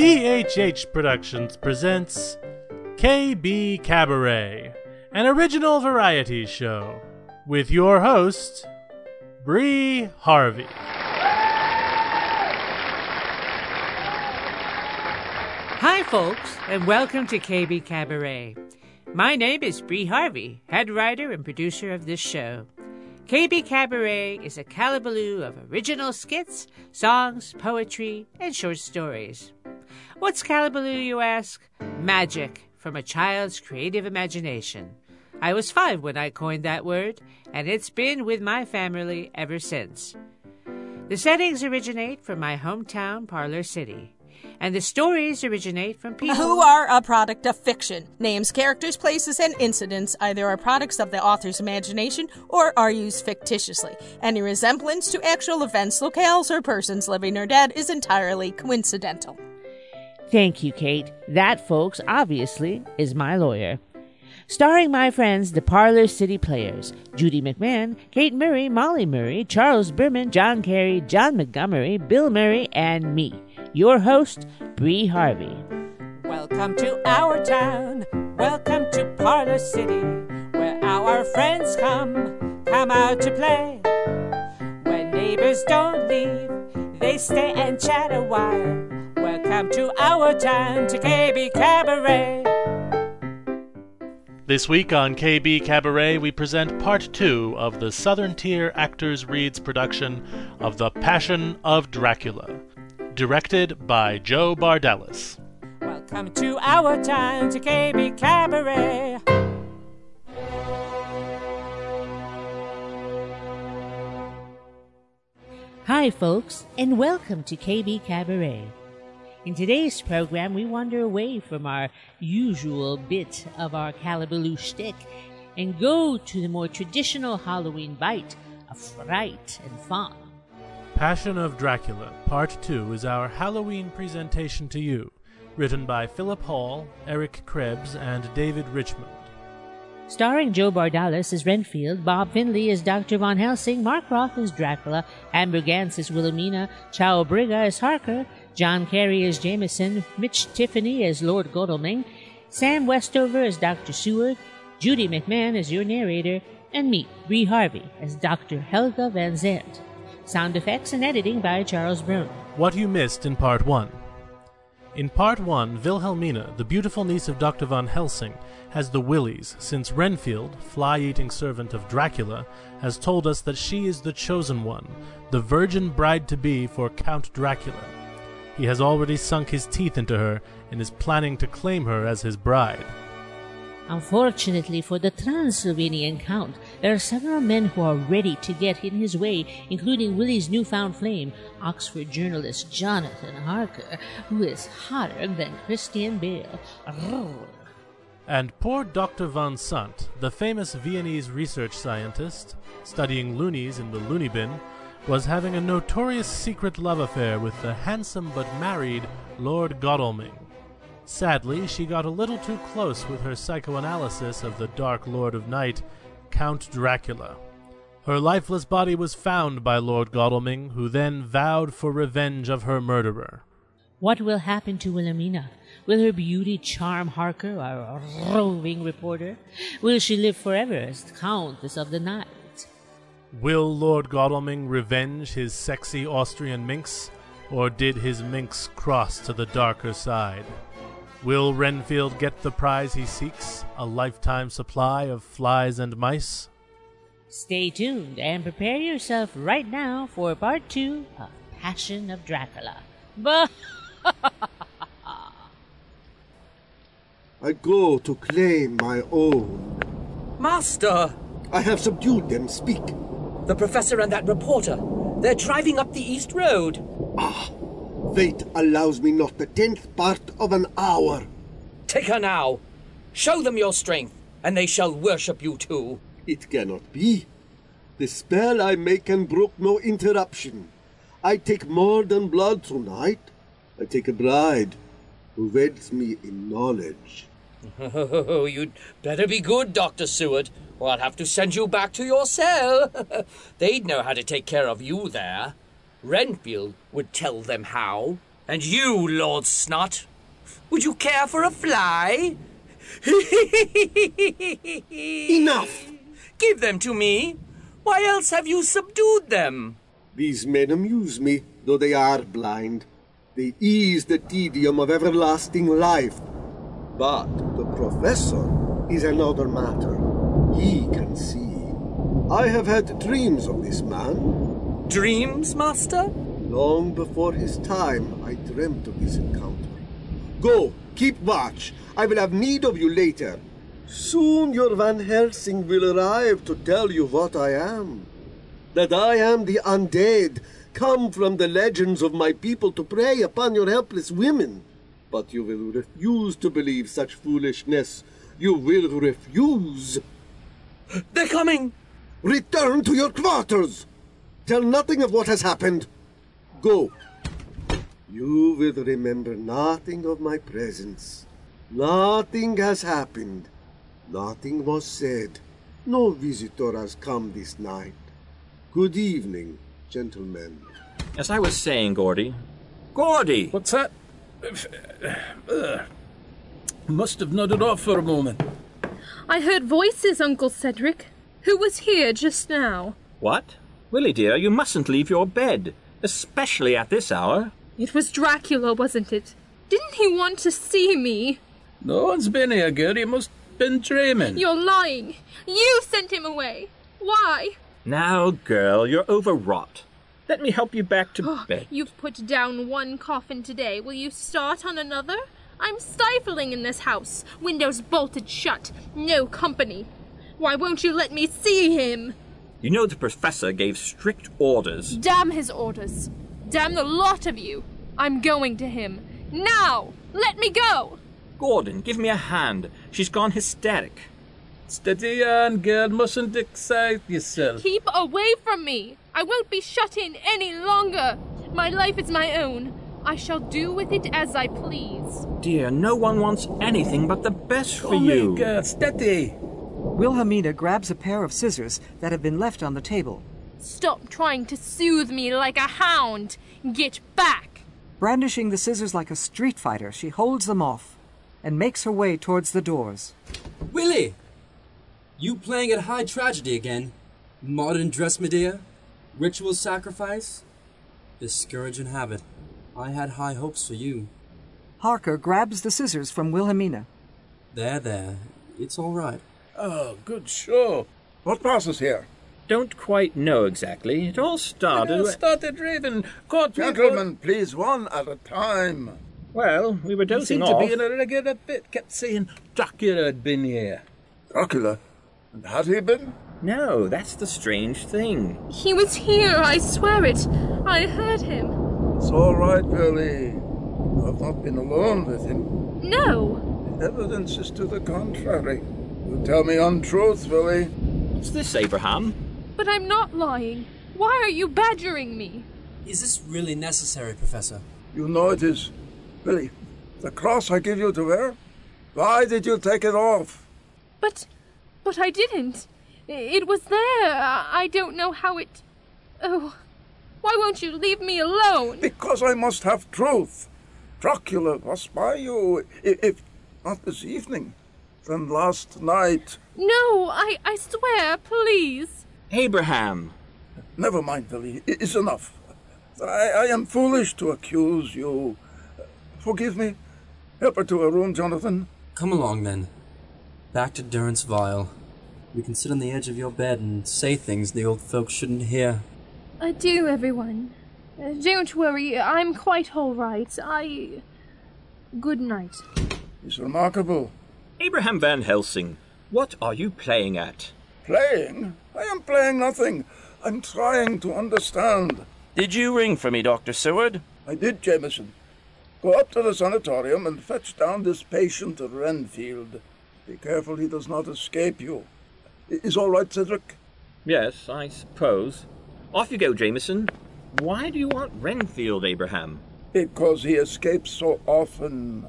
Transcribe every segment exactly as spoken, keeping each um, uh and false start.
P H H Productions presents K B Cabaret, an original variety show, with your host, Bree Harvey. Hi, folks, and welcome to K B Cabaret. My name is Bree Harvey, head writer and producer of this show. K B Cabaret is a calabaloo of original skits, songs, poetry, and short stories. What's calabaloo, you ask? Magic from a child's creative imagination. I was five when I coined that word, and it's been with my family ever since. The settings originate from my hometown, Parlor City. And the stories originate from people who are a product of fiction. Names, characters, places, and incidents either are products of the author's imagination or are used fictitiously. Any resemblance to actual events, locales, or persons living or dead is entirely coincidental. Thank you, Kate. That, folks, obviously, is my lawyer. Starring my friends, the Parlor City Players, Judy McMahon, Kate Murray, Molly Murray, Charles Berman, John Carey, John Montgomery, Bill Murray, and me, your host, Bree Harvey. Welcome to our town, welcome to Parlor City, where our friends come, come out to play. When neighbors don't leave, they stay and chat a while. Welcome to our town, to K B Cabaret. This week on K B Cabaret, we present part two of the Southern Tier Actors Reads production of The Passion of Dracula, directed by Joe Bardalis. Welcome to our town, to K B Cabaret. Hi, folks, and welcome to K B Cabaret. In today's program, we wander away from our usual bit of our calabaloo shtick and go to the more traditional Halloween bite of fright and fun. Passion of Dracula, Part two is our Halloween presentation to you, written by Philip Hall, Eric Krebs, and David Richmond. Starring Joe Bardalis as Renfield, Bob Finley as Doctor Von Helsing, Mark Roth as Dracula, Amber Gance as Wilhelmina, Chao Briga as Harker, John Carey as Jameson, Mitch Tiffany as Lord Godalming, Sam Westover as Doctor Seward, Judy McMahon as your narrator, and me, Bree Harvey, as Doctor Helga Van Zandt. Sound effects and editing by Charles Brown. What you missed in Part one. In Part one, Wilhelmina, the beautiful niece of Doctor Von Helsing, has the willies, since Renfield, fly-eating servant of Dracula, has told us that she is the chosen one, the virgin bride-to-be for Count Dracula. He has already sunk his teeth into her and is planning to claim her as his bride. Unfortunately for the Transylvanian Count, there are several men who are ready to get in his way, including Willie's newfound flame, Oxford journalist Jonathan Harker, who is hotter than Christian Bale. Roar. And poor Doctor Von Sant, the famous Viennese research scientist, studying loonies in the loony bin, was having a notorious secret love affair with the handsome but married Lord Godalming. Sadly, she got a little too close with her psychoanalysis of the Dark Lord of Night, Count Dracula. Her lifeless body was found by Lord Godalming, who then vowed for revenge of her murderer. What will happen to Wilhelmina? Will her beauty charm Harker, our roving reporter? Will she live forever as the Countess of the Night? Will Lord Godalming revenge his sexy Austrian minx, or did his minx cross to the darker side? Will Renfield get the prize he seeks, a lifetime supply of flies and mice? Stay tuned and prepare yourself right now for part two of Passion of Dracula. Bah! I go to claim my own. Master! I have subdued them. Speak. The professor and that reporter. They're driving up the East Road. Ah, fate allows me not the tenth part of an hour. Take her now. Show them your strength, and they shall worship you too. It cannot be. The spell I make can brook no interruption. I take more than blood tonight. I take a bride who weds me in knowledge. Oh, you'd better be good, Doctor Seward, or I'll have to send you back to your cell. They'd know how to take care of you there. Renfield would tell them how. And you, Lord Snot, would you care for a fly? Enough! Give them to me. Why else have you subdued them? These men amuse me, though they are blind. They ease the tedium of everlasting life. But the professor is another matter. He can see. I have had dreams of this man. Dreams, Master? Long before his time, I dreamt of this encounter. Go, keep watch. I will have need of you later. Soon your Van Helsing will arrive to tell you what I am. That I am the undead, come from the legends of my people to prey upon your helpless women. But you will refuse to believe such foolishness. You will refuse. They're coming! Return to your quarters! Tell nothing of what has happened. Go. You will remember nothing of my presence. Nothing has happened. Nothing was said. No visitor has come this night. Good evening, gentlemen. As I was saying, Gordy. Gordy! What's that? Uh, must have nodded off for a moment. I heard voices, Uncle Cedric. Who was here just now? What? Willie, dear, you mustn't leave your bed, especially at this hour. It was Dracula, wasn't it? Didn't he want to see me? No one's been here, girl. You must have been dreaming. You're lying. You sent him away. Why? Now, girl, you're overwrought. Let me help you back to Oh, bed. you've put down one coffin today. Will you start on another? I'm stifling in this house. Windows bolted shut. No company. Why won't you let me see him? You know the professor gave strict orders. Damn his orders. Damn the lot of you. I'm going to him. Now! Let me go! Gordon, give me a hand. She's gone hysteric. Steady on, girl. Mustn't excite yourself. Keep away from me! I won't be shut in any longer! My life is my own. I shall do with it as I please. Dear, no one wants anything but the best for Come you. here, girl. Steady. Wilhelmina grabs a pair of scissors that have been left on the table. Stop trying to soothe me like a hound. Get back! Brandishing the scissors like a street fighter, she holds them off and makes her way towards the doors. Willie! You playing at high tragedy again? Modern dress Medea? Ritual sacrifice? Discouraging habit. I had high hopes for you. Harker grabs the scissors from Wilhelmina. There, there. It's all right. Oh, good show. What passes here? Don't quite know exactly. It all started... It all started raving. Caught Gentlemen, please, one at a time. Well, we were He dozing seemed off. to be in a regular fit. Kept saying Dracula had been here. Dracula? And had he been? No, that's the strange thing. He was here, I swear it. I heard him. It's all right, Willie. You have not been alone with him. No. The evidence is to the contrary. You tell me untruth, Willie. What's this, Abraham? But I'm not lying. Why are you badgering me? Is this really necessary, Professor? You know it is. Willie, the cross I give you to wear? Why did you take it off? But... but I didn't. It was there. I don't know how it... Oh, why won't you leave me alone? Because I must have truth. Dracula was by you, if, if not this evening, then last night. No, I, I swear, please. Abraham! Never mind, Willie. It is enough. I, I am foolish to accuse you. Forgive me. Help her to her room, Jonathan. Come along, then. Back to Durrance Vile. We can sit on the edge of your bed and say things the old folks shouldn't hear. Adieu, everyone. Uh, don't worry, I'm quite all right. I... Good night. It's remarkable. Abraham Van Helsing, what are you playing at? Playing? I am playing nothing. I'm trying to understand. Did you ring for me, Doctor Seward? I did, Jameson. Go up to the sanatorium and fetch down this patient Renfield. Be careful he does not escape you. Is all right, Cedric? Yes, I suppose. Off you go, Jameson. Why do you want Renfield, Abraham? Because he escapes so often.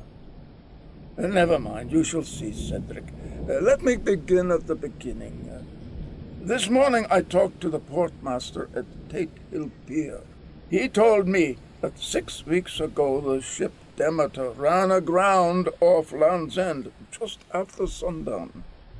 Uh, never mind, you shall see, Cedric. Uh, let me begin at the beginning. Uh, this morning I talked to the portmaster at Tate Hill Pier. He told me that six weeks ago the ship Demeter ran aground off Land's End just after sundown.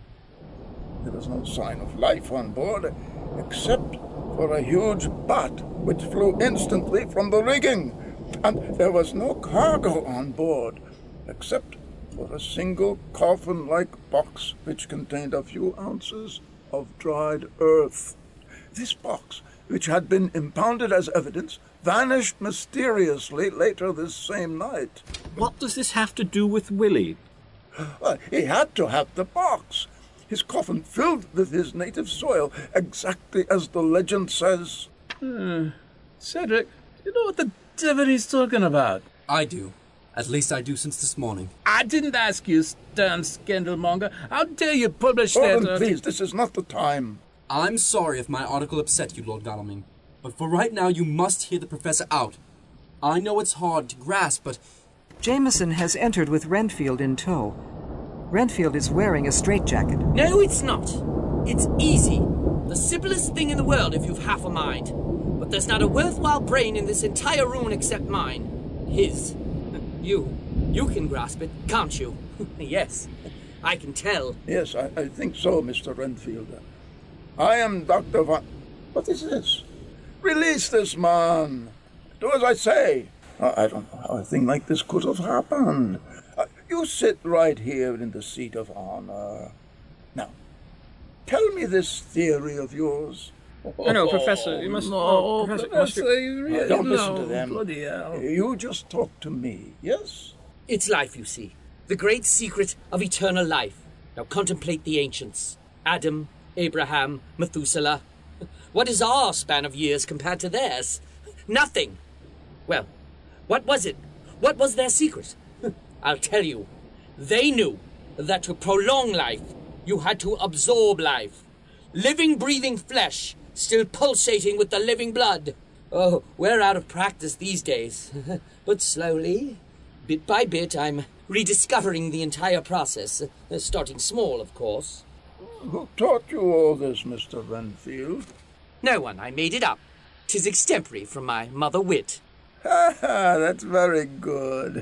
There was no sign of life on board, except for a huge bat which flew instantly from the rigging, and there was no cargo on board, except for a single coffin-like box which contained a few ounces of dried earth. This box, which had been impounded as evidence, vanished mysteriously later this same night. What does this have to do with Willie? Well, he had to have the box. His coffin filled with his native soil, exactly as the legend says. Hmm. Cedric, you know what the devil he's talking about? I do. At least I do since this morning. I didn't ask you, stern scandalmonger. How dare you publish Oh, that? please, this is not the time. I'm sorry if my article upset you, Lord Godalming. But for right now, you must hear the Professor out. I know it's hard to grasp, but... Jameson has entered with Renfield in tow. Renfield is wearing a straitjacket. No, it's not. It's easy. The simplest thing in the world if you've half a mind. But there's not a worthwhile brain in this entire room except mine. His. You. You can grasp it, can't you? Yes, I can tell. Yes, I, I think so, Mister Renfield. I am Doctor Von... What is this? Release this man. Do as I say. I don't know how a thing like this could have happened. Uh, you sit right here in the seat of honor. Now, tell me this theory of yours. Oh, no, Professor, you must... No, oh, Professor, Professor, must you Uh, really don't listen no, to them. Bloody hell. You just talk to me, yes? It's life, you see. The great secret of eternal life. Now contemplate the ancients. Adam, Abraham, Methuselah. What is our span of years compared to theirs? Nothing. Well, what was it? What was their secret? I'll tell you. They knew that to prolong life, you had to absorb life. Living, breathing flesh, still pulsating with the living blood. Oh, we're out of practice these days. But slowly, bit by bit, I'm rediscovering the entire process. Uh, starting small, of course. Who taught you all this, Mister Renfield? No one. I made it up. 'Tis extempore from my mother wit. Ha ha, that's very good.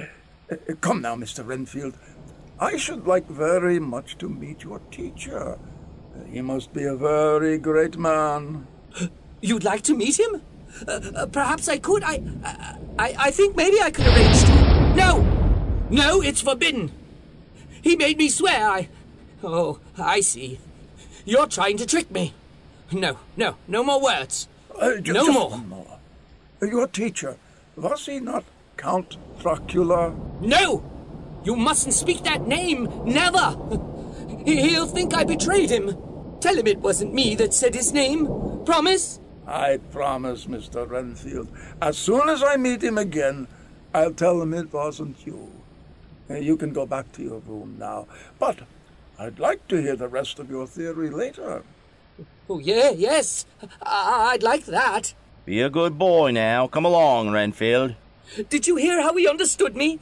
Come now, Mister Renfield. I should like very much to meet your teacher. He must be a very great man. You'd like to meet him? Uh, uh, perhaps I could. I, I, I think maybe I could arrange to. No! No, it's forbidden. He made me swear. I... Oh, I see. You're trying to trick me. No, no, no more words. Uh, just, no just more. One more. Your teacher, was he not Count Dracula? No! You mustn't speak that name. Never! He'll think I betrayed him. Tell him it wasn't me that said his name. Promise? I promise, Mister Renfield. As soon as I meet him again, I'll tell him it wasn't you. Uh, You can go back to your room now. But I'd like to hear the rest of your theory later. Oh, yeah, yes. I- I'd like that. Be a good boy now. Come along, Renfield. Did you hear how he understood me?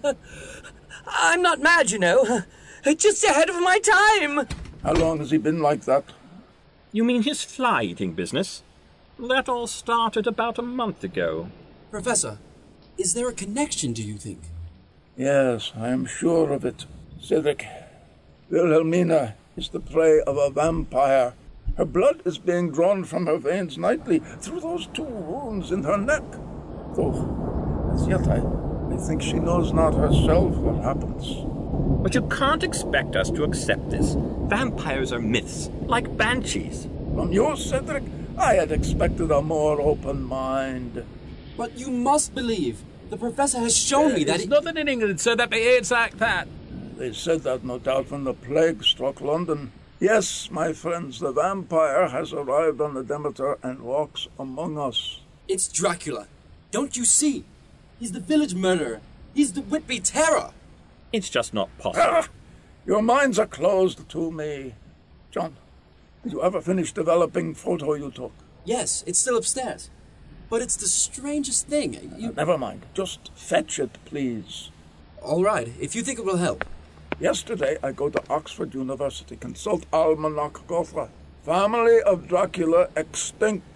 I'm not mad, you know. Just ahead of my time. How long has he been like that? You mean his fly-eating business? That all started about a month ago. Professor, is there a connection, do you think? Yes, I am sure of it. Cedric, Wilhelmina is the prey of a vampire. Her blood is being drawn from her veins nightly through those two wounds in her neck. Though, as yet, I, I think she knows not herself what happens. But you can't expect us to accept this. Vampires are myths, like banshees. From you, Cedric, I had expected a more open mind. But you must believe. The Professor has shown me that There's he... nothing in England so that behaves like that. They said that, no doubt, when the plague struck London. Yes, my friends, the vampire has arrived on the Demeter and walks among us. It's Dracula. Don't you see? He's the village murderer. He's the Whitby terror. It's just not possible. Ah, your minds are closed to me. John, did you ever finish developing photo you took? Yes, it's still upstairs. But it's the strangest thing. You... Uh, never mind. Just fetch it, please. All right, if you think it will help. Yesterday, I go to Oxford University, consult Almanac Gothra. Family of Dracula extinct.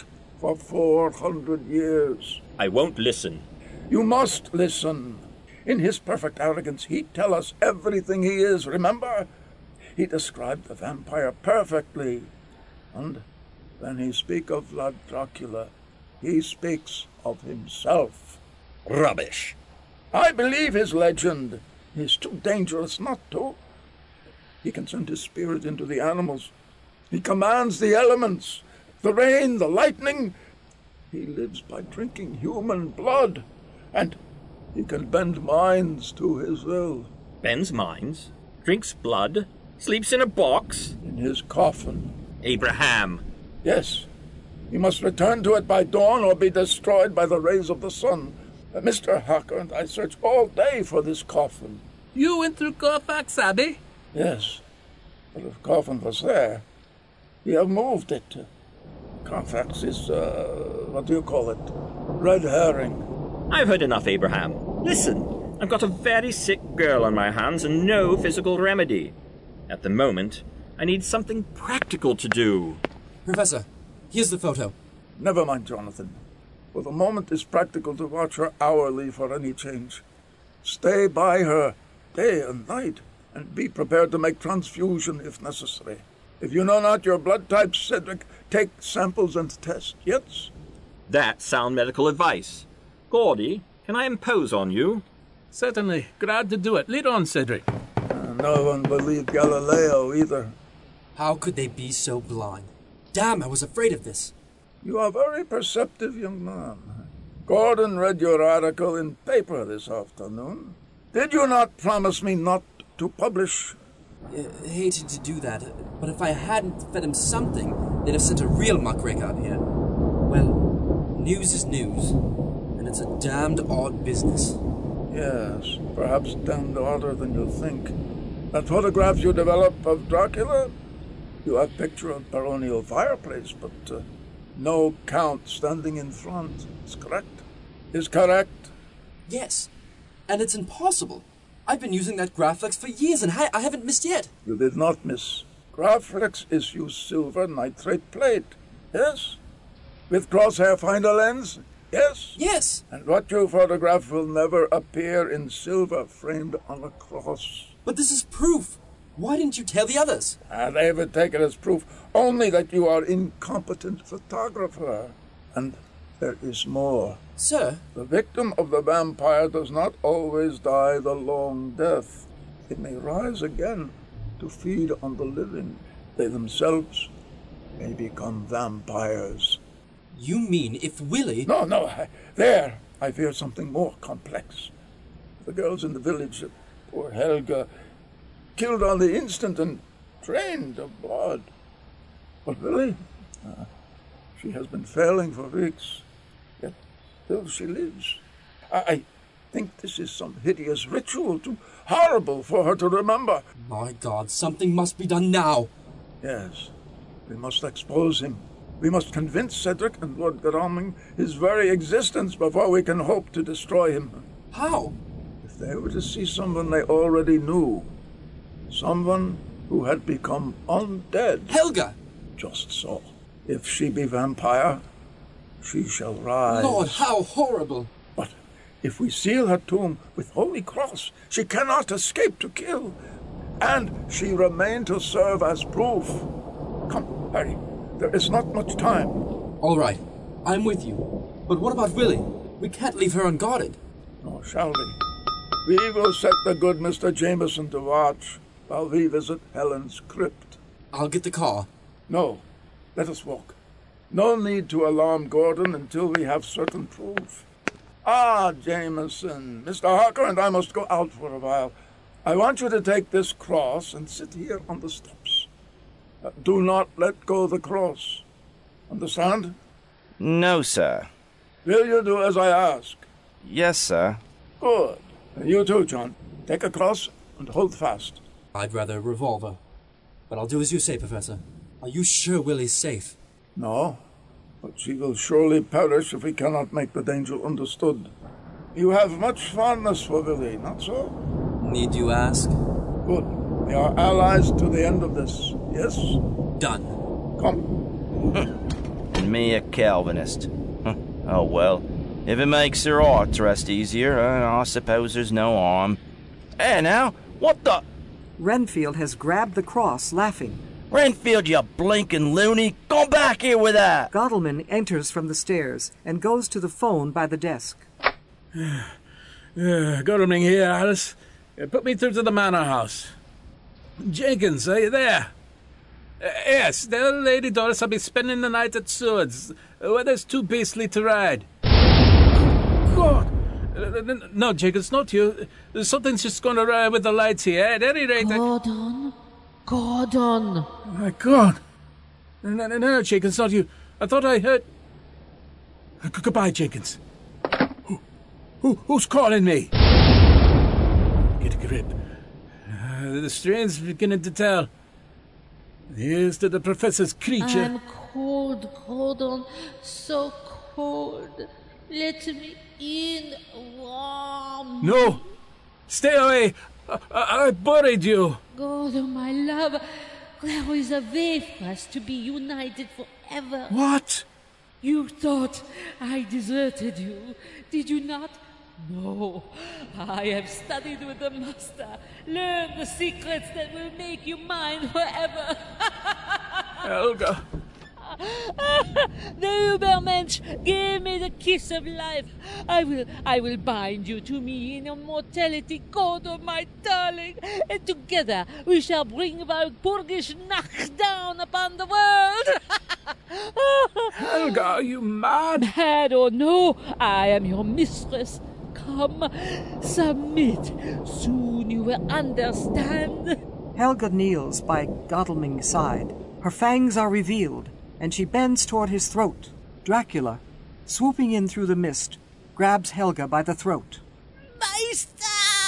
for four hundred years. I won't listen. You must listen. In his perfect arrogance, he'd tell us everything he is, remember? He described the vampire perfectly. And when he speaks of Vlad Dracula, he speaks of himself. Rubbish. I believe his legend. He's too dangerous not to. He can send his spirit into the animals. He commands the elements, the rain, the lightning. He lives by drinking human blood, and he can bend minds to his will. Bends minds? Drinks blood? Sleeps in a box? In his coffin. Abraham. Yes. He must return to it by dawn or be destroyed by the rays of the sun. Uh, Mister Harker and I searched all day for this coffin. You went through Carfax Abbey? Yes. But if coffin was there, we have moved it. Carfax is, uh, what do you call it? Red herring. I've heard enough, Abraham. Listen, I've got a very sick girl on my hands and no physical remedy. At the moment, I need something practical to do. Professor, here's the photo. Never mind, Jonathan. For the moment it's practical to watch her hourly for any change. Stay by her day and night, and be prepared to make transfusion if necessary. If you know not your blood type, Cedric, take samples and test, yes? That's sound medical advice. Gordy, can I impose on you? Certainly. Glad to do it. Lead on, Cedric. Uh, no one believed Galileo either. How could they be so blind? Damn, I was afraid of this. You are very perceptive, young man. Gordon read your article in paper this afternoon. Did you not promise me not to publish? I hated to do that, but if I hadn't fed him something, they'd have sent a real muckraker up here. Well, news is news, and it's a damned odd business. Yes, perhaps damned odder than you think. That photograph you developed of Dracula? You have picture of baronial fireplace, but uh, no count standing in front. Is correct? Is correct? Yes, and it's impossible. I've been using that Graflex for years, and I, I haven't missed yet. You did not miss. Graflex issues silver nitrate plate. Yes? With crosshair finder lens? Yes? Yes. And what you photograph will never appear in silver framed on a cross. But this is proof. Why didn't you tell the others? Ah, they would take it as proof only that you are incompetent photographer. And there is more. Sir? The victim of the vampire does not always die the long death. It may rise again to feed on the living. They themselves may become vampires. You mean if Willie... No, no, I, there I fear something more complex. The girls in the village, poor Helga, killed on the instant and drained of blood. But Willie, uh, she has been failing for weeks, yet still she lives. I, I think this is some hideous ritual, too horrible for her to remember. My God, something must be done now. Yes, we must expose him. We must convince Cedric and Lord Godalming his very existence before we can hope to destroy him. How? If they were to see someone they already knew, someone who had become undead. Helga! Just so. If she be vampire, she shall rise. Lord, how horrible! But if we seal her tomb with Holy Cross, she cannot escape to kill. And she remain to serve as proof. Come, hurry. There is not much time. All right, I'm with you. But what about Willie? We can't leave her unguarded. Nor shall we. We will set the good Mister Jameson to watch while we visit Helen's crypt. I'll get the car. No, let us walk. No need to alarm Gordon until we have certain proof. Ah, Jameson, Mister Harker and I must go out for a while. I want you to take this cross and sit here on the steps. Uh, do not let go the cross. Understand? No, sir. Will you do as I ask? Yes, sir. Good. You too, John. Take a cross and hold fast. I'd rather a revolver. But I'll do as you say, Professor. Are you sure Willie's safe? No, but she will surely perish if we cannot make the danger understood. You have much fondness for Willie, not so? Need you ask? Good. We are allies to the end of this, yes? Done. Come. and me a Calvinist. Oh well, if it makes her heart rest easier, uh, I suppose there's no harm. Hey now, what the... Renfield has grabbed the cross, laughing. Renfield, you blinking loony! Come back here with that! Gottleman enters from the stairs and goes to the phone by the desk. Uh, Gottleman here, Alice. Uh, put me through to the manor house. Jenkins, are you there? Uh, yes, tell Lady Doris I'll be spending the night at Seward's, uh, where there's too beastly to ride. God! Uh, no, Jenkins, not you. Something's just going awry with the lights here. At any rate... Gordon? Gordon! Oh, my God! No, no, no, Jenkins, not you. I thought I heard... Uh, goodbye, Jenkins. Who, who, who's calling me? Get a grip. Uh, the strain's beginning to tell. Here's to the Professor's creature. I'm cold, Gordon. So cold. Let me in, warm. No! Stay away! I, I, I buried you! Gordon, my love, there is a way for us to be united forever. What? You thought I deserted you, did you not? No, I have studied with the Master, learned the secrets that will make you mine forever. Helga. The Ubermensch gave me the kiss of life. I will, I will bind you to me in immortality, Gordon, my darling, and together we shall bring Walpurgis Nacht down upon the world. Helga, are you mad? Mad or no, I am your mistress. Come, submit. Soon you will understand. Helga kneels by Gottleming's side. Her fangs are revealed, and she bends toward his throat. Dracula, swooping in through the mist, grabs Helga by the throat. Meister!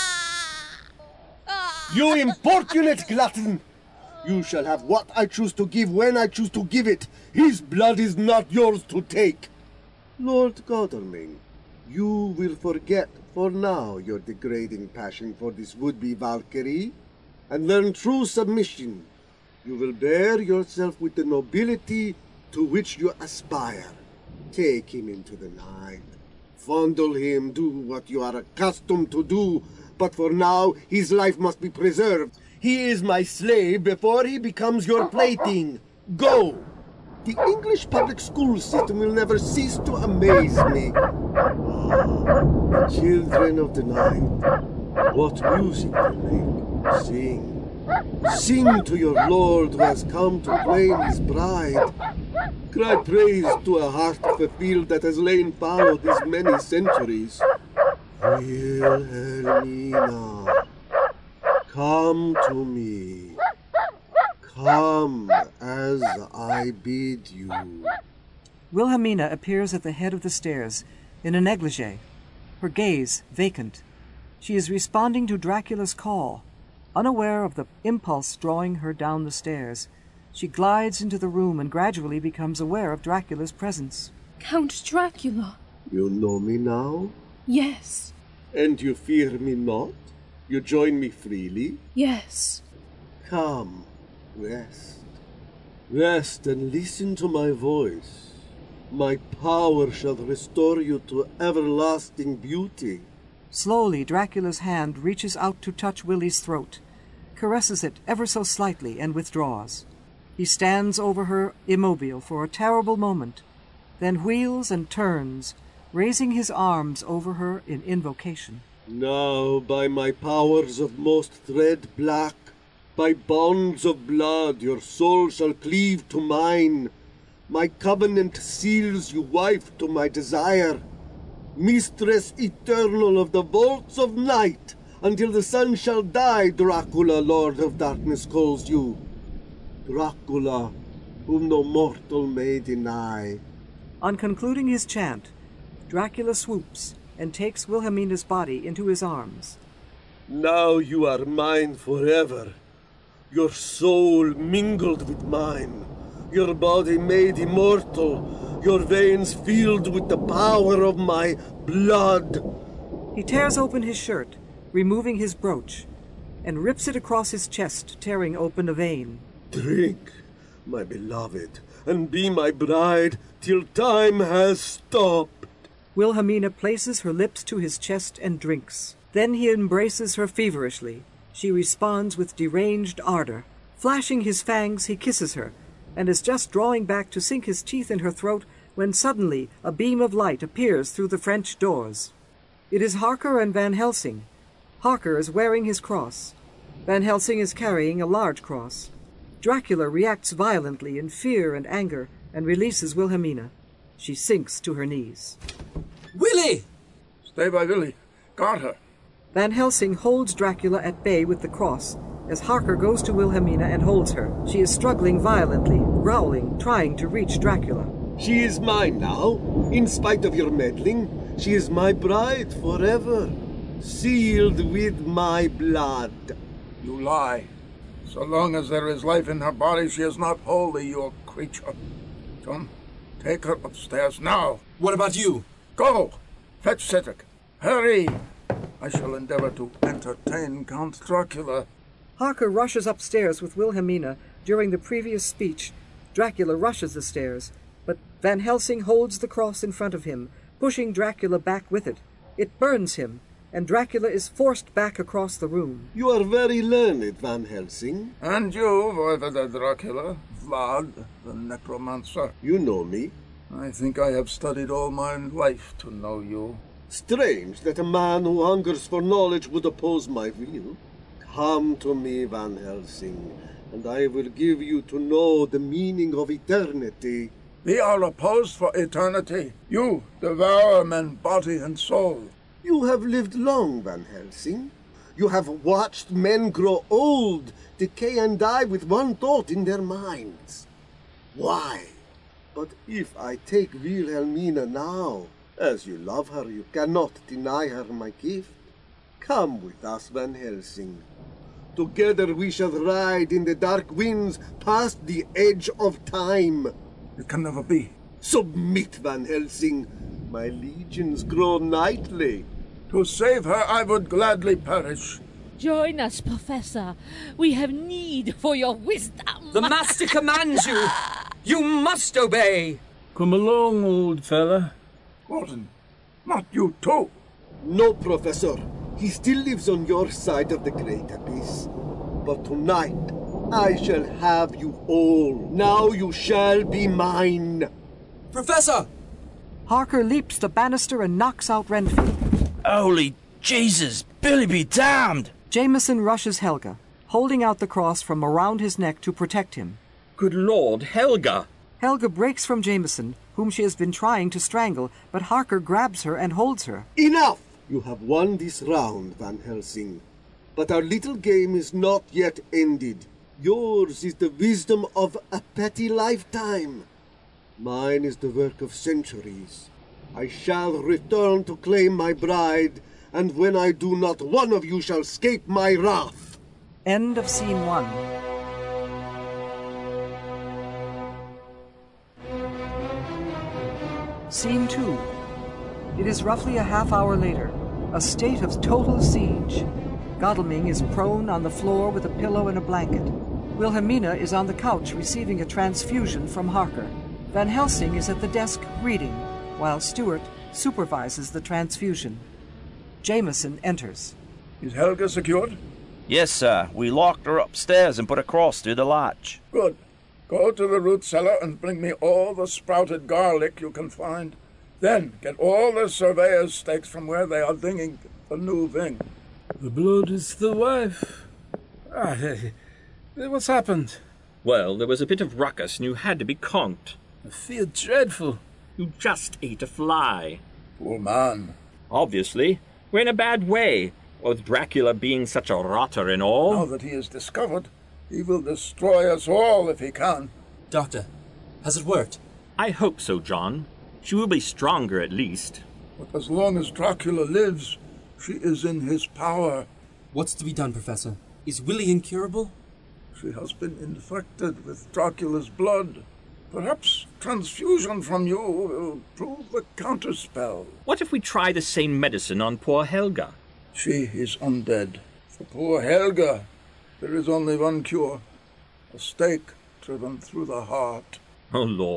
You importunate glutton! You shall have what I choose to give when I choose to give it. His blood is not yours to take. Lord Godalming, you will forget for now your degrading passion for this would-be Valkyrie, and learn true submission. You will bear yourself with the nobility to which you aspire. Take him into the night. Fondle him, do what you are accustomed to do, but for now his life must be preserved. He is my slave before he becomes your plaything. Go! The English public school system will never cease to amaze me. Ah, children of the night, what music you make. Sing. Sing to your lord who has come to claim his bride. Cry praise to a heart fulfilled that has lain fallow these many centuries. Wilhelmina, come to me. Come as I bid you. Wilhelmina appears at the head of the stairs in a negligee, her gaze vacant. She is responding to Dracula's call. Unaware of the impulse drawing her down the stairs, she glides into the room and gradually becomes aware of Dracula's presence. Count Dracula. You know me now? Yes. And you fear me not? You join me freely? Yes. Come, rest. Rest and listen to my voice. My power shall restore you to everlasting beauty. Slowly, Dracula's hand reaches out to touch Willie's throat, caresses it ever so slightly, and withdraws. He stands over her immobile for a terrible moment, then wheels and turns, raising his arms over her in invocation. Now, by my powers of most thread black, by bonds of blood your soul shall cleave to mine. My covenant seals you wife to my desire, mistress eternal of the vaults of night, until the sun shall die, Dracula, Lord of Darkness, calls you. Dracula, whom no mortal may deny. On concluding his chant, Dracula swoops and takes Wilhelmina's body into his arms. Now you are mine forever, your soul mingled with mine, your body made immortal, your veins filled with the power of my blood. He tears open his shirt, removing his brooch, and rips it across his chest, tearing open a vein. Drink, my beloved, and be my bride till time has stopped. Wilhelmina places her lips to his chest and drinks. Then he embraces her feverishly. She responds with deranged ardor. Flashing his fangs, he kisses her, and is just drawing back to sink his teeth in her throat when suddenly a beam of light appears through the French doors. It is Harker and Van Helsing. Harker is wearing his cross. Van Helsing is carrying a large cross. Dracula reacts violently in fear and anger and releases Wilhelmina. She sinks to her knees. Willie! Stay by Willie. Got her. Van Helsing holds Dracula at bay with the cross as Harker goes to Wilhelmina and holds her. She is struggling violently, growling, trying to reach Dracula. She is mine now, in spite of your meddling. She is my bride forever, sealed with my blood. You lie. So long as there is life in her body, she is not holy, you creature. Come, take her upstairs now. What about you? Go! Fetch Cedric. Hurry! I shall endeavor to entertain Count Dracula. Harker rushes upstairs with Wilhelmina. During the previous speech, Dracula rushes the stairs, but Van Helsing holds the cross in front of him, pushing Dracula back with it. It burns him, and Dracula is forced back across the room. You are very learned, Van Helsing. And you, Voivode Dracula, Vlad, the necromancer. You know me. I think I have studied all my life to know you. Strange that a man who hungers for knowledge would oppose my will. Come to me, Van Helsing, and I will give you to know the meaning of eternity. We are opposed for eternity. You devour men body and soul. You have lived long, Van Helsing. You have watched men grow old, decay and die with one thought in their minds. Why? But if I take Wilhelmina now, as you love her, you cannot deny her my gift. Come with us, Van Helsing. Together we shall ride in the dark winds past the edge of time. It can never be. Submit, Van Helsing. My legions grow nightly. To save her, I would gladly perish. Join us, Professor. We have need for your wisdom. The Master commands you. You must obey. Come along, old fella. Gordon, not you too. No, Professor. He still lives on your side of the great abyss. But tonight, I shall have you all. Now you shall be mine. Professor! Harker leaps the banister and knocks out Renfield. Holy Jesus, Billy be damned! Jameson rushes Helga, holding out the cross from around his neck to protect him. Good Lord, Helga! Helga breaks from Jameson, whom she has been trying to strangle, but Harker grabs her and holds her. Enough! You have won this round, Van Helsing. But our little game is not yet ended. Yours is the wisdom of a petty lifetime. Mine is the work of centuries. I shall return to claim my bride, and when I do, not one of you shall escape my wrath. End of scene one. Scene two. It is roughly a half hour later. A state of total siege. Godalming is prone on the floor with a pillow and a blanket. Wilhelmina is on the couch receiving a transfusion from Harker. Van Helsing is at the desk reading, while Stuart supervises the transfusion. Jameson enters. Is Helga secured? Yes, sir. We locked her upstairs and put a cross through the latch. Good. Go to the root cellar and bring me all the sprouted garlic you can find. Then get all the surveyor's stakes from where they are dinging the new thing. The blood is the wife. Ah, what's happened? Well, there was a bit of ruckus and you had to be conked. I feel dreadful. You just ate a fly. Poor man. Obviously. We're in a bad way, with Dracula being such a rotter and all. Now that he is discovered, he will destroy us all if he can. Doctor, has it worked? I hope so, John. She will be stronger at least. But as long as Dracula lives, she is in his power. What's to be done, Professor? Is Willie incurable? She has been infected with Dracula's blood. Perhaps transfusion from you will prove the counterspell. What if we try the same medicine on poor Helga? She is undead. For poor Helga, there is only one cure. A stake driven through the heart. Oh, Lord.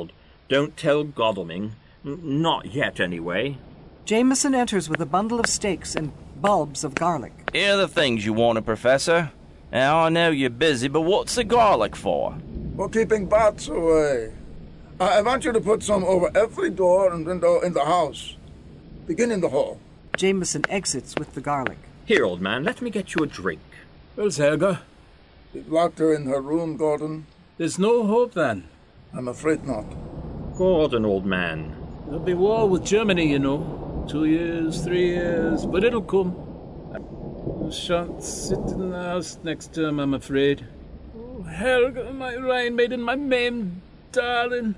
Don't tell Godalming. N- not yet, anyway. Jameson enters with a bundle of steaks and bulbs of garlic. Here are the things you wanted, Professor. Now, I know you're busy, but what's the garlic for? For keeping bats away. I want you to put some over every door and window in the house. Begin in the hall. Jameson exits with the garlic. Here, old man, let me get you a drink. Where's Helga? You've locked her in her room, Gordon. There's no hope, then? I'm afraid not. Gordon, old man. There'll be war with Germany, you know. Two years, three years, but it'll come. I shan't sit in the house next term, I'm afraid. Oh, Helga, my Rhine maiden, my maimed darling.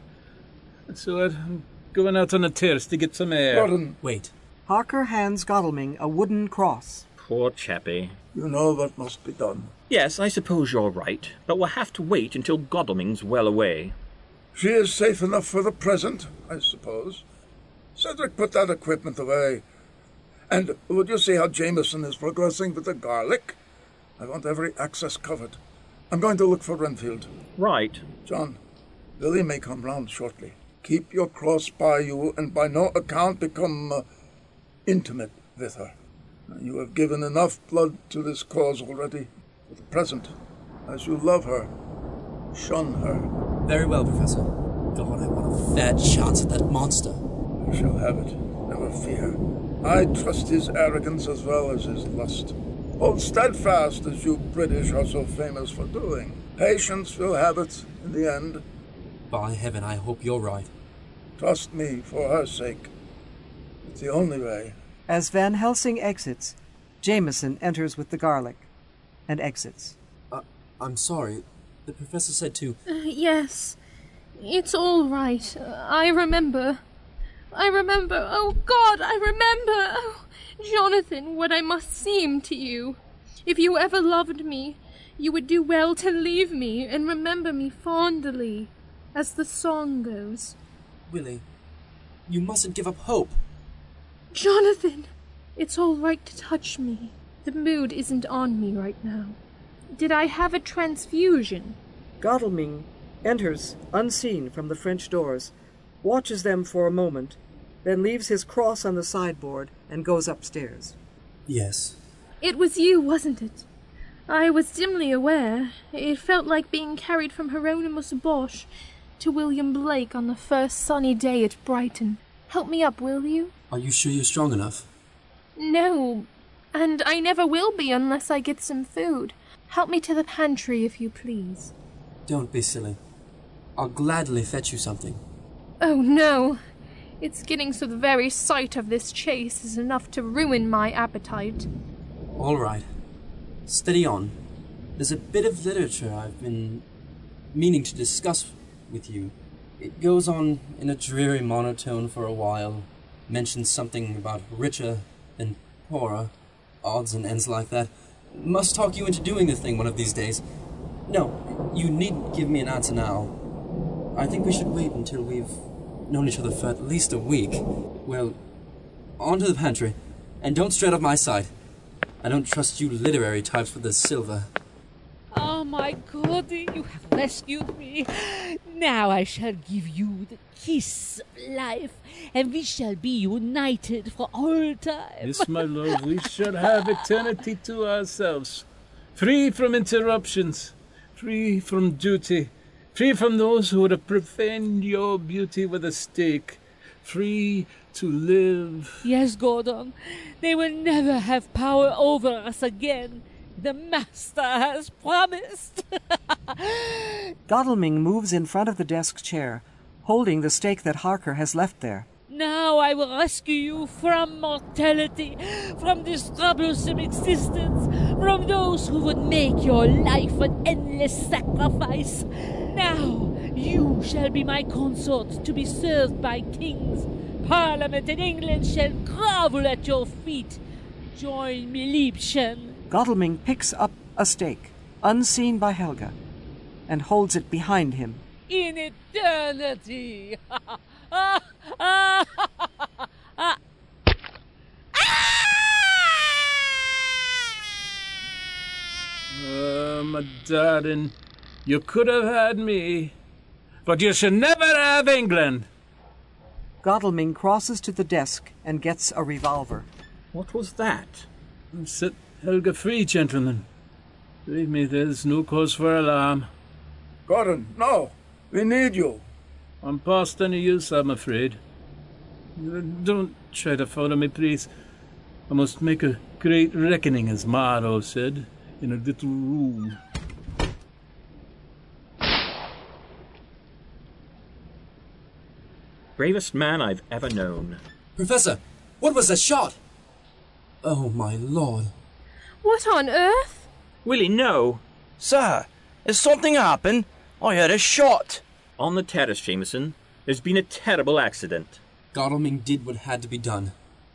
So I'm going out on the terrace to get some air. Gordon. Wait. Harker hands Godalming a wooden cross. Poor chappie. You know what must be done. Yes, I suppose you're right, but we'll have to wait until Godalming's well away. She is safe enough for the present, I suppose. Cedric, put that equipment away. And would you see how Jameson is progressing with the garlic? I want every access covered. I'm going to look for Renfield. Right. John, Lily may come round shortly. Keep your cross by you, and by no account become uh, intimate with her. You have given enough blood to this cause already. For the present, as you love her, shun her. Very well, Professor. God, I want a fair chance at that monster. You shall have it, never fear. I trust his arrogance as well as his lust. Hold steadfast, as you British are so famous for doing. Patience will have it in the end. By heaven, I hope you're right. Trust me, for her sake. It's the only way. As Van Helsing exits, Jameson enters with the garlic and exits. Uh, I'm sorry. The professor said to... Uh, yes. It's all right. Uh, I remember. I remember. Oh, God, I remember. Oh, Jonathan, what I must seem to you. If you ever loved me, you would do well to leave me and remember me fondly, as the song goes. Willie, you mustn't give up hope. Jonathan, it's all right to touch me. The mood isn't on me right now. Did I have a transfusion? Godalming enters unseen from the French doors, watches them for a moment, then leaves his cross on the sideboard and goes upstairs. Yes. It was you, wasn't it? I was dimly aware. It felt like being carried from Hieronymus Bosch to William Blake on the first sunny day at Brighton. Help me up, will you? Are you sure you're strong enough? No, and I never will be unless I get some food. Help me to the pantry, if you please. Don't be silly. I'll gladly fetch you something. Oh, no. It's getting so the very sight of this chase is enough to ruin my appetite. All right. Steady on. There's a bit of literature I've been meaning to discuss with you. It goes on in a dreary monotone for a while, mentions something about richer than poorer, odds and ends like that. Must talk you into doing the thing one of these days. No, you needn't give me an answer now. I think we should wait until we've known each other for at least a week. Well, on to the pantry, and don't stray out of my sight. I don't trust you literary types with the silver. Oh, my God, you have rescued me. Now I shall give you the kiss of life, and we shall be united for all time. Yes, my love, we shall have eternity to ourselves. Free from interruptions, free from duty, free from those who would have profaned your beauty with a stake, free to live. Yes, Gordon, they will never have power over us again. The master has promised. Godalming moves in front of the desk chair, holding the stake that Harker has left there. Now I will rescue you from mortality, from this troublesome existence, from those who would make your life an endless sacrifice. Now you shall be my consort, to be served by kings. Parliament in England shall grovel at your feet. Join me, Liebchen. Godalming picks up a stake, unseen by Helga, and holds it behind him. In eternity! Uh, my darling, you could have had me, but you should never have of England. Godalming crosses to the desk and gets a revolver. What was that? Set Helga free, gentlemen. Believe me, there's no cause for alarm. Gordon, no. We need you. I'm past any use, I'm afraid. Don't try to follow me, please. I must make a great reckoning, as Marrow said, in a little room. Bravest man I've ever known. Professor, what was that shot? Oh, my lord. What on earth? Willie, no. Sir, has something happened? I heard a shot. On the terrace, Jameson. There's been a terrible accident. Godalming did what had to be done.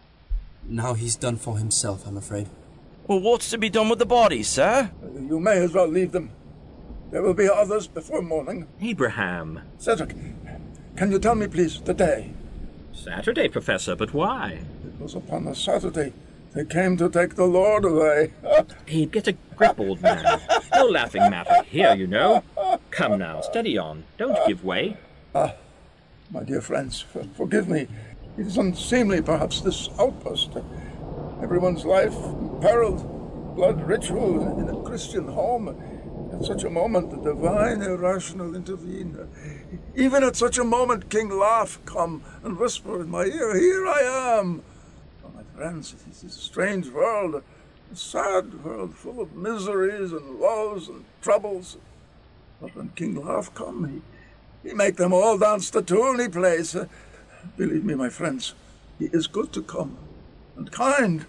Now he's done for himself, I'm afraid. Well, what's to be done with the bodies, sir? You may as well leave them. There will be others before morning. Abraham. Cedric, can you tell me, please, the day? Saturday, Professor, but why? It was upon a Saturday. They came to take the Lord away. Abe, get a grip, old man. No laughing matter here, you know. Come now, steady on. Don't give way. Ah, my dear friends, forgive me. It is unseemly, perhaps, this outburst. Everyone's life imperiled. Blood ritual in a Christian home. At such a moment, the divine irrational intervene. Even at such a moment, King Laugh come and whisper in my ear, "Here I am." Oh, my friends, it is a strange world, a sad world full of miseries and woes and troubles. But when King Laugh come, he, he make them all dance the tune he plays. Uh, believe me, my friends, he is good to come and kind.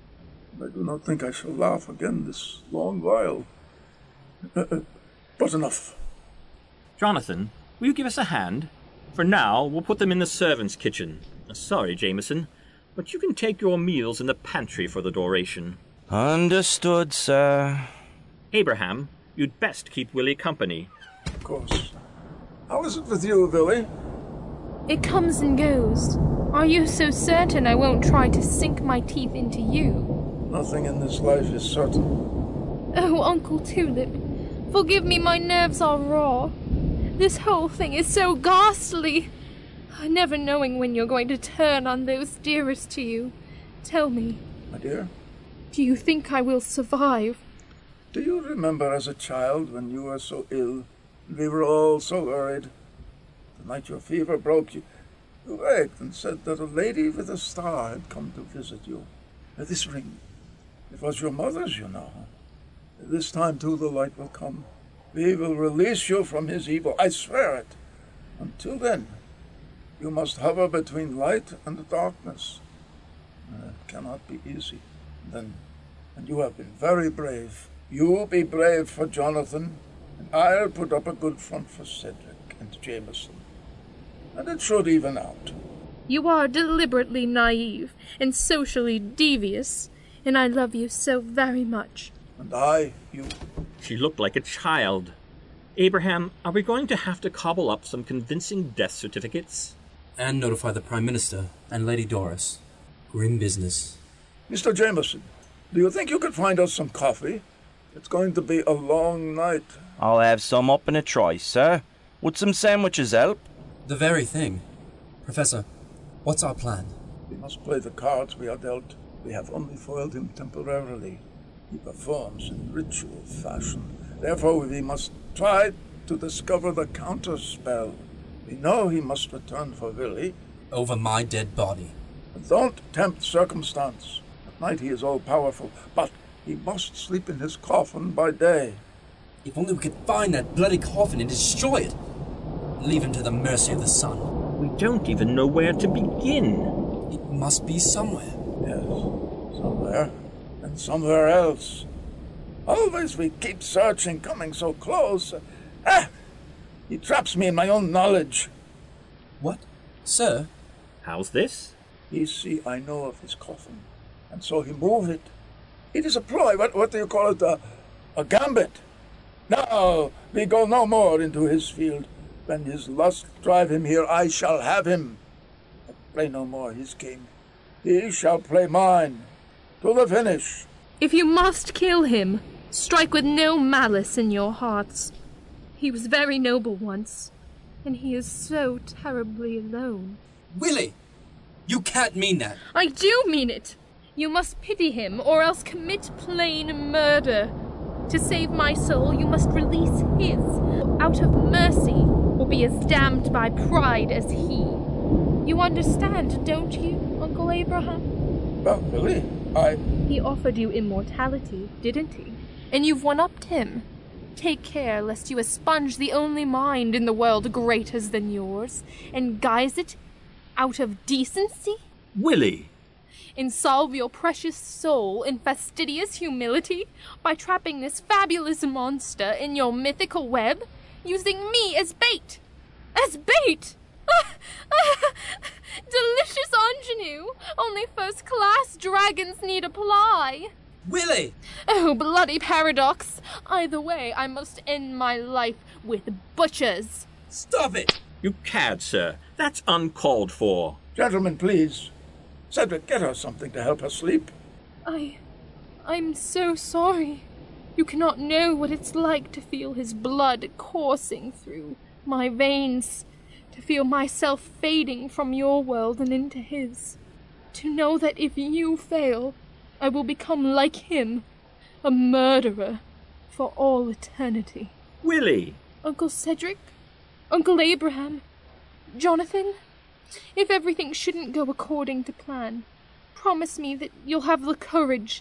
I do not think I shall laugh again this long while. Uh, but enough. Jonathan, will you give us a hand? For now, we'll put them in the servants' kitchen. Sorry, Jameson, but you can take your meals in the pantry for the duration. Understood, sir. Abraham, you'd best keep Willie company. Of course. How is it with you, Billy? It comes and goes. Are you so certain I won't try to sink my teeth into you? Nothing in this life is certain. Oh, Uncle Tulip, forgive me, my nerves are raw. This whole thing is so ghastly. Never knowing when you're going to turn on those dearest to you. Tell me. My dear? Do you think I will survive? Do you remember as a child when you were so ill, and we were all so worried? The night your fever broke, you, you waked and said that a lady with a star had come to visit you. This ring, it was your mother's, you know. This time, too, the light will come. We will release you from his evil. I swear it. Until then, you must hover between light and darkness. Uh, it cannot be easy. Then, and you have been very brave. You be brave for Jonathan, and I'll put up a good front for Cedric and Jameson. And it should even out. You are deliberately naive and socially devious, and I love you so very much. And I, you. She looked like a child. Abraham, are we going to have to cobble up some convincing death certificates? And notify the Prime Minister and Lady Doris. Grim business. Mister Jameson, do you think you could find us some coffee? It's going to be a long night. I'll have some up in a try, sir. Would some sandwiches help? The very thing. Professor, what's our plan? We must play the cards we are dealt. We have only foiled him temporarily. He performs in ritual fashion. Therefore, we must try to discover the counter spell. We know he must return for Willie. Over my dead body. Don't tempt circumstance. At night he is all-powerful, but he must sleep in his coffin by day. If only we could find that bloody coffin and destroy it. Leave him to the mercy of the sun. We don't even know where to begin. It must be somewhere. Yes, somewhere. And somewhere else. Always we keep searching, coming so close. Ah! He traps me in my own knowledge. What? Sir? How's this? You see, I know of his coffin, and so he move it. It is a ploy. What, what do you call it? A, a gambit. Now, we go no more into his field. When his lust drive him here, I shall have him. I play no more his king. He shall play mine. To the finish. If you must kill him, strike with no malice in your hearts. He was very noble once. and he is so terribly alone. Willie! You can't mean that! I do mean it! You must pity him, or else commit plain murder. To save my soul, you must release his, out of mercy, or be as damned by pride as he. You understand, don't you, Uncle Abraham? Well, Willie, I... He offered you immortality, didn't he? And you've one-upped him. Take care lest you expunge the only mind in the world greater than yours, and guise it out of decency? Willie! And solve your precious soul in fastidious humility by trapping this fabulous monster in your mythical web, using me as bait! As bait! Delicious ingenue! Only first-class dragons need apply! Willie! Oh, bloody paradox! Either way, I must end my life with butchers. Stop it! You cad, sir. That's uncalled for. Gentlemen, please. Cedric, get her something to help her sleep. I... I'm so sorry. You cannot know what it's like to feel his blood coursing through my veins, to feel myself fading from your world and into his, to know that if you fail, I will become like him, a murderer, for all eternity. Willie! Uncle Cedric? Uncle Abraham? Jonathan? If everything shouldn't go according to plan, promise me that you'll have the courage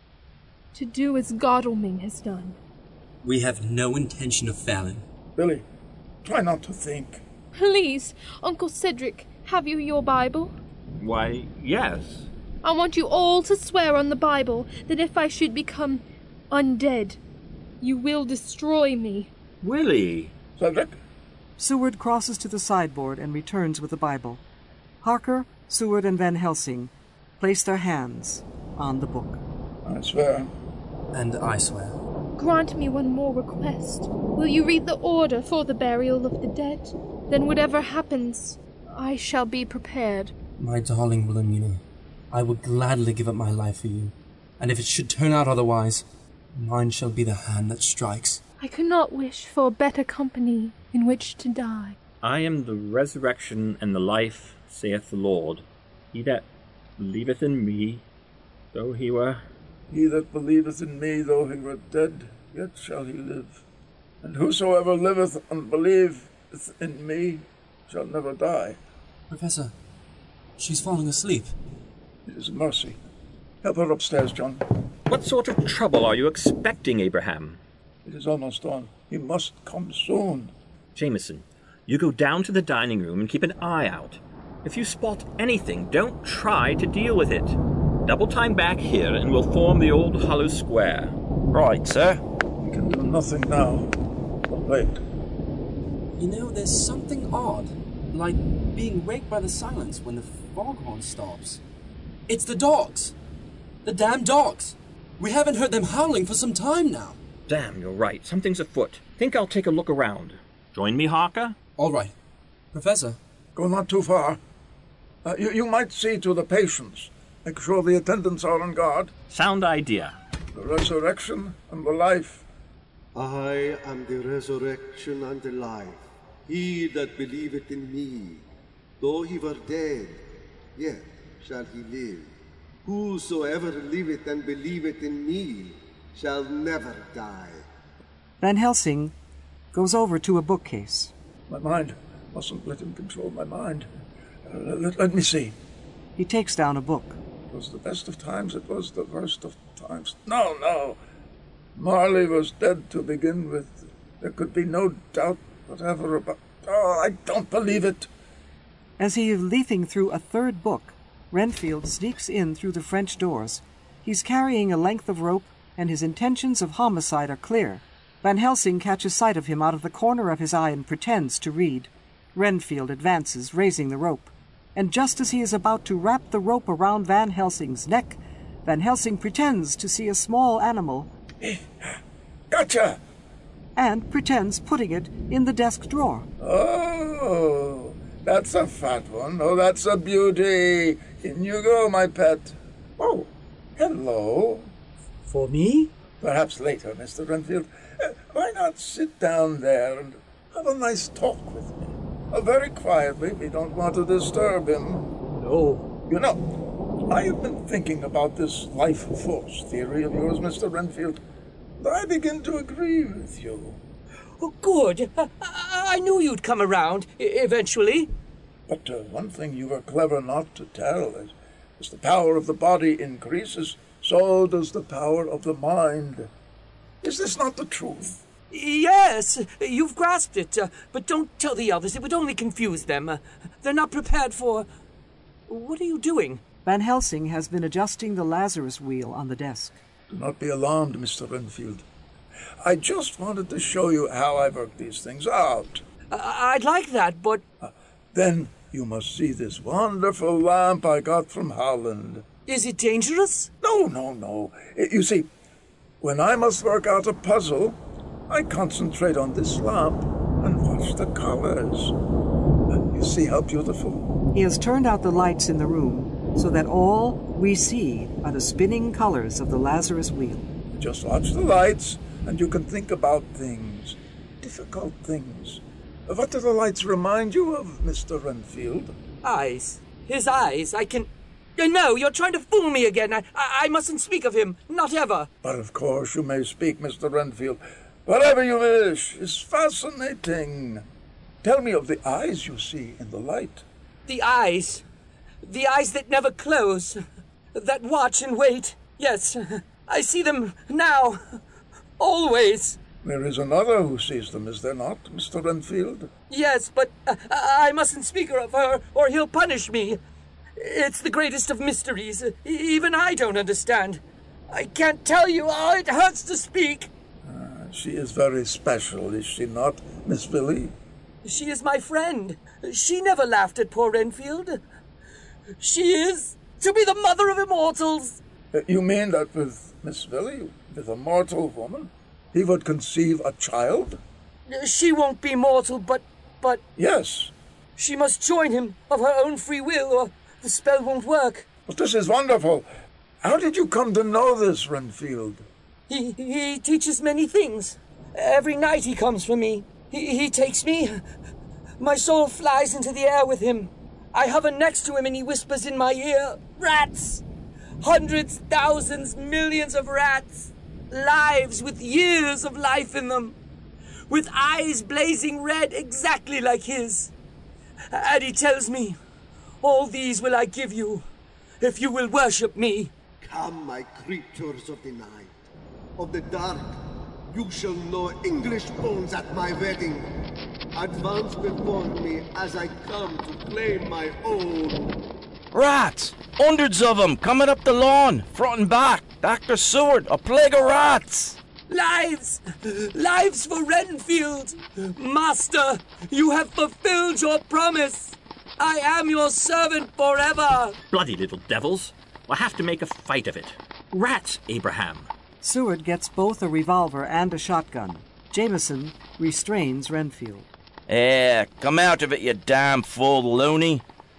to do as Godalming has done. We have no intention of failing. Billy, try not to think. Please, Uncle Cedric, have you your Bible? Why, yes. I want you all to swear on the Bible that if I should become undead, you will destroy me. Willie! Cedric? Seward crosses to the sideboard and returns with the Bible. Harker, Seward, and Van Helsing place their hands on the book. I swear. And I swear. Grant me one more request. Will you read the order for the burial of the dead? Then whatever happens, I shall be prepared. My darling Wilhelmina, I would gladly give up my life for you, and if it should turn out otherwise, mine shall be the hand that strikes. I could not wish for better company in which to die. I am the resurrection and the life, saith the Lord. He that believeth in me, though he were... He that believeth in me, though he were dead, yet shall he live. And whosoever liveth and believeth in me shall never die. Professor, she's falling asleep. It is mercy. Help her upstairs, John. What sort of trouble are you expecting, Abraham? It is almost dawn. He must come soon. Jameson, you go down to the dining room and keep an eye out. If you spot anything, don't try to deal with it. Double time back here and we'll form the old hollow square. Right, sir. We can do nothing now. But wait. You know, there's something odd, like being waked by the silence when the foghorn stops. It's the dogs! The damn dogs! We haven't heard them howling for some time now. Damn, you're right. Something's afoot. Think I'll take a look around. Join me, Harker? All right. Professor? Go not too far. Uh, you, you might see to the patients. Make sure the attendants are on guard. Sound idea. The resurrection and the life. I am the resurrection and the life. He that believeth in me, though he were dead, yet shall he live. Whosoever liveth and believeth in me shall never die. Van Helsing goes over to a bookcase. My mind. Mustn't let him control my mind. Uh, let, let me see. He takes down a book. It was the best of times, it was the worst of times. No, no. Marley was dead to begin with. There could be no doubt whatever about... Oh, I don't believe it. As he is leafing through a third book, Renfield sneaks in through the French doors. He's carrying a length of rope, and his intentions of homicide are clear. Van Helsing catches sight of him out of the corner of his eye and pretends to read. Renfield advances, raising the rope. And just as he is about to wrap the rope around Van Helsing's neck, Van Helsing pretends to see a small animal. Gotcha! And pretends putting it in the desk drawer. Oh, that's a fat one. Oh, that's a beauty. In you go, my pet. Oh, hello. For me? Perhaps later, Mister Renfield. Uh, why not sit down there and have a nice talk with me? Uh, very quietly. We don't want to disturb him. No. You know, I have been thinking about this life force theory of yours, Mister Renfield. And I begin to agree with you. Oh, good. I, I knew you'd come around, e- eventually. But uh, one thing you were clever not to tell is, as the power of the body increases, so does the power of the mind. Is this not the truth? Yes, you've grasped it, uh, but don't tell the others. It would only confuse them. Uh, they're not prepared for... What are you doing? Van Helsing has been adjusting the Lazarus wheel on the desk. Do not be alarmed, Mister Renfield. I just wanted to show you how I work these things out. I- I'd like that, but... Uh, then you must see this wonderful lamp I got from Holland. Is it dangerous? No, no, no. You see, when I must work out a puzzle, I concentrate on this lamp and watch the colors. You see how beautiful? He has turned out the lights in the room so that all we see are the spinning colors of the Lazarus wheel. Just watch the lights, and you can think about things, difficult things. What do the lights remind you of, Mister Renfield? Eyes. His eyes. I can... Uh, no, you're trying to fool me again. I, I, I mustn't speak of him. Not ever. But of course you may speak, Mister Renfield. Whatever you wish is fascinating. Tell me of the eyes you see in the light. The eyes. The eyes that never close. That watch and wait. Yes, I see them now. Always. There is another who sees them, is there not, Mister Renfield? Yes, but uh, I mustn't speak of her, or he'll punish me. It's the greatest of mysteries. Even I don't understand. I can't tell you. Oh, it hurts to speak. Uh, she is very special, is she not, Miss Billy? She is my friend. She never laughed at poor Renfield. She is to be the mother of immortals. Uh, you mean that with Miss Billy, with a mortal woman, he would conceive a child? She won't be mortal, but... but... Yes. She must join him of her own free will, or the spell won't work. But this is wonderful. How did you come to know this, Renfield? He, he teaches many things. Every night he comes for me. He, he takes me. My soul flies into the air with him. I hover next to him and he whispers in my ear, "Rats! Hundreds, thousands, millions of rats. Lives with years of life in them. With eyes blazing red exactly like his. And he tells me, all these will I give you, if you will worship me." Come, my creatures of the night, of the dark, you shall know English bones at my wedding. Advance before me as I come to claim my own. Rats! Hundreds of them coming up the lawn, front and back. Doctor Seward, a plague of rats! Lives! Lives for Renfield! Master, you have fulfilled your promise! I am your servant forever! Bloody little devils! I'll have to make a fight of it. Rats, Abraham! Seward gets both a revolver and a shotgun. Jameson restrains Renfield. Eh, come out of it, you damn fool loony.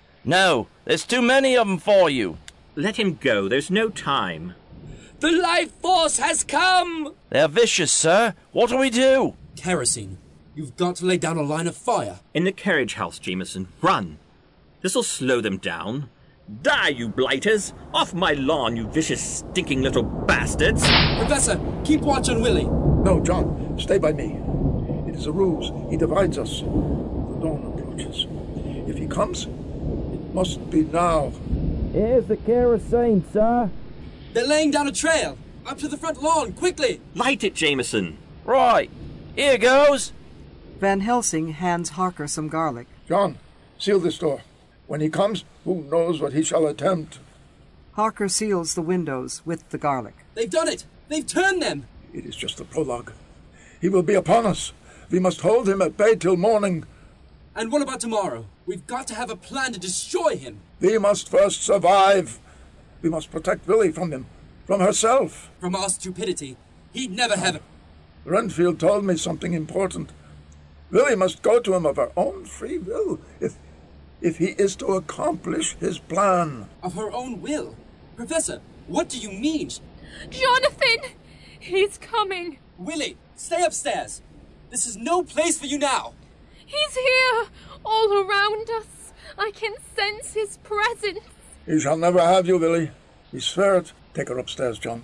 No, there's too many of them for you. Let him go, there's no time. The life force has come! They're vicious, sir. What do we do? Kerosene. You've got to lay down a line of fire. In the carriage house, Jameson. Run. This'll slow them down. Die, you blighters! Off my lawn, you vicious, stinking little bastards! Professor, keep watch on Willie. No, John, stay by me. It is a ruse. He divides us. The dawn approaches. If he comes, it must be now. Here's the kerosene, sir. They're laying down a trail. Up to the front lawn, quickly! Light it, Jameson. Right. Here goes. Van Helsing hands Harker some garlic. John, seal this door. When he comes, who knows what he shall attempt? Harker seals the windows with the garlic. They've done it! They've turned them! It is just the prologue. He will be upon us. We must hold him at bay till morning. And what about tomorrow? We've got to have a plan to destroy him. We must first survive. We must protect Willie from him, from herself. From our stupidity. He'd never have it. Renfield told me something important. Willie must go to him of her own free will, if if he is to accomplish his plan. Of her own will? Professor, what do you mean? Jonathan! He's coming. Willie, stay upstairs. This is no place for you now. He's here! all around us. I can sense his presence. He shall never have you, Willie. We swear it. Take her upstairs, John.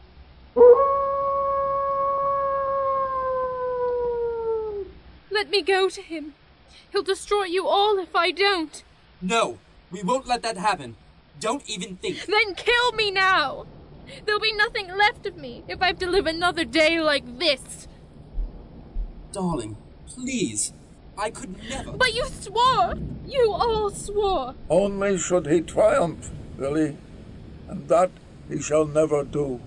Let me go to him. He'll destroy you all if I don't. No, we won't let that happen. Don't even think. Then kill me now. There'll be nothing left of me if I have to live another day like this. Darling, please. I could never. But you swore. You all swore. Only should he triumph, Willie, and that he shall never do.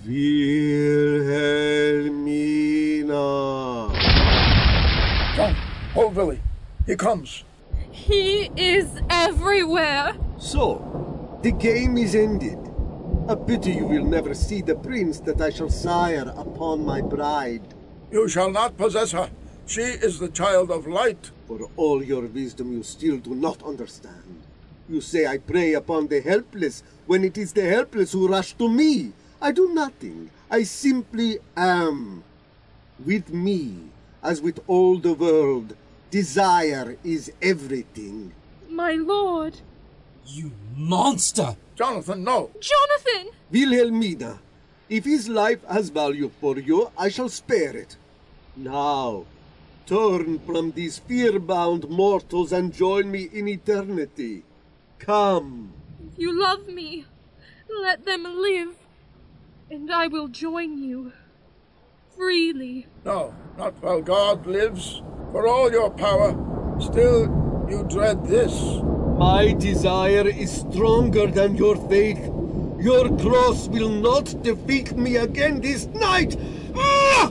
Wilhelmina. John, hold Willie. He comes. He is everywhere. So, the game is ended. A pity you will never see the prince that I shall sire upon my bride. You shall not possess her. She is the child of light. For all your wisdom, you still do not understand. You say I prey upon the helpless, when it is the helpless who rush to me. I do nothing. I simply am. With me, as with all the world, desire is everything. My lord. You monster! Jonathan, no! Jonathan! Wilhelmina, if his life has value for you, I shall spare it. Now, turn from these fear-bound mortals and join me in eternity. Come. If you love me, let them live, and I will join you freely. No, not while God lives. For all your power, still you dread this. My desire is stronger than your faith. Your cross will not defeat me again this night. Ah!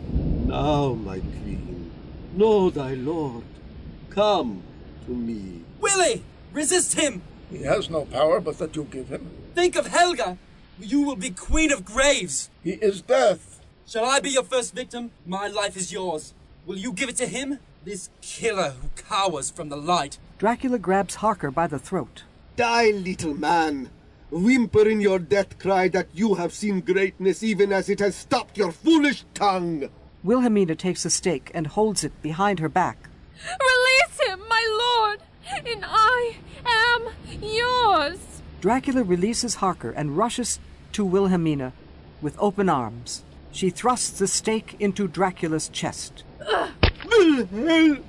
Now, my queen, know thy lord. Come to me. Willie! Resist him! He has no power but that you give him. Think of Helga! You will be queen of graves! He is death. Shall I be your first victim? My life is yours. Will you give it to him? This killer who cowers from the light. Dracula grabs Harker by the throat. Die, little man. Whimper in your death cry that you have seen greatness even as it has stopped your foolish tongue. Wilhelmina takes a stake and holds it behind her back. Release him, my lord, and I am yours. Dracula releases Harker and rushes to Wilhelmina with open arms. She thrusts the stake into Dracula's chest. Wilhelmina!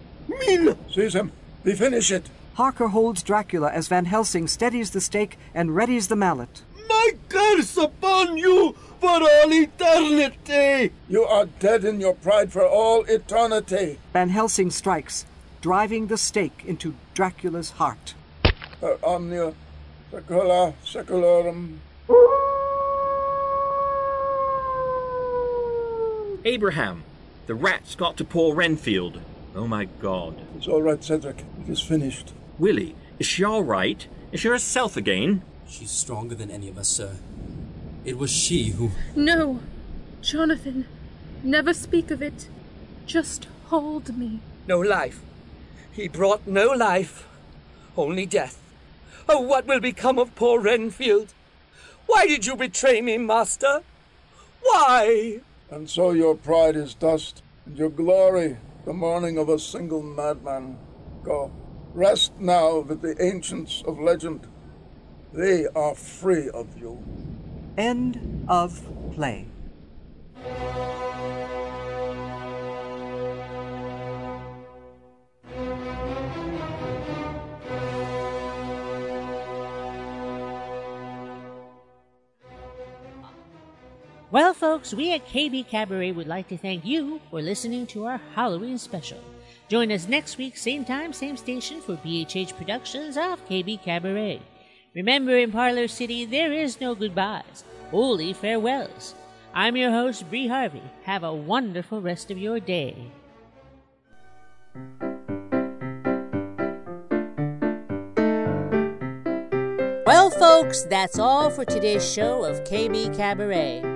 Seize him. We finish it. Harker holds Dracula as Van Helsing steadies the stake and readies the mallet. My curse upon you for all eternity! You are dead in your pride for all eternity. Van Helsing strikes, driving the stake into Dracula's heart. Per omnia secula seculorum. Abraham, the rat's got to poor Renfield. Oh my God. It's all right, Cedric. It is finished. Willie, is she all right? Is she herself again? She's stronger than any of us, sir. It was she who... No, Jonathan, never speak of it. Just hold me. No life. He brought no life, only death. Oh, what will become of poor Renfield? Why did you betray me, master? Why? And so your pride is dust, and your glory the mourning of a single madman. Go, rest now with the ancients of legend. They are free of you. End of play. Well, folks, we at K B Cabaret would like to thank you for listening to our Halloween special. Join us next week, same time, same station, for B H H Productions of K B Cabaret. Remember, in Parlor City, there is no goodbyes, only farewells. I'm your host, Bree Harvey. Have a wonderful rest of your day. Well, folks, that's all for today's show of K B Cabaret.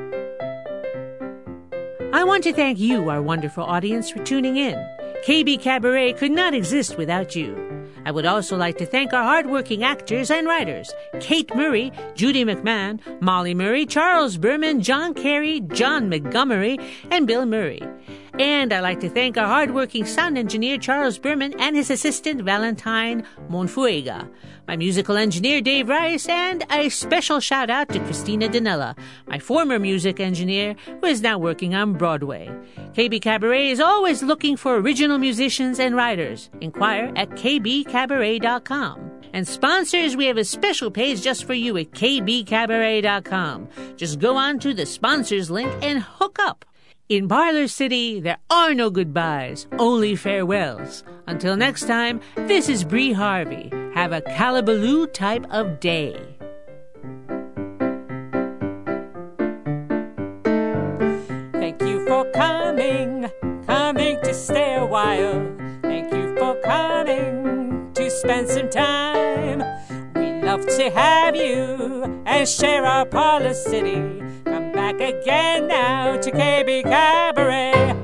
I want to thank you, our wonderful audience, for tuning in. K B Cabaret could not exist without you. I would also like to thank our hardworking actors and writers, Kate Murray, Judy McMahon, Molly Murray, Charles Berman, John Carey, John Montgomery, and Bill Murray. And I'd like to thank our hardworking sound engineer, Charles Berman, and his assistant, Valentine Monfuega, my musical engineer, Dave Rice, and a special shout-out to Christina Danella, my former music engineer, who is now working on Broadway. K B Cabaret is always looking for original musicians and writers. Inquire at k b cabaret dot com. And sponsors, we have a special page just for you at k b cabaret dot com. Just go on to the sponsors link and hook up. In Parlor City, there are no goodbyes, only farewells. Until next time, this is Bree Harvey. Have a Calabaloo type of day. Thank you for coming, coming to stay a while. Thank you for coming to spend some time. We love to have you and share our Parlor City. Come back again now to K B Cabaret.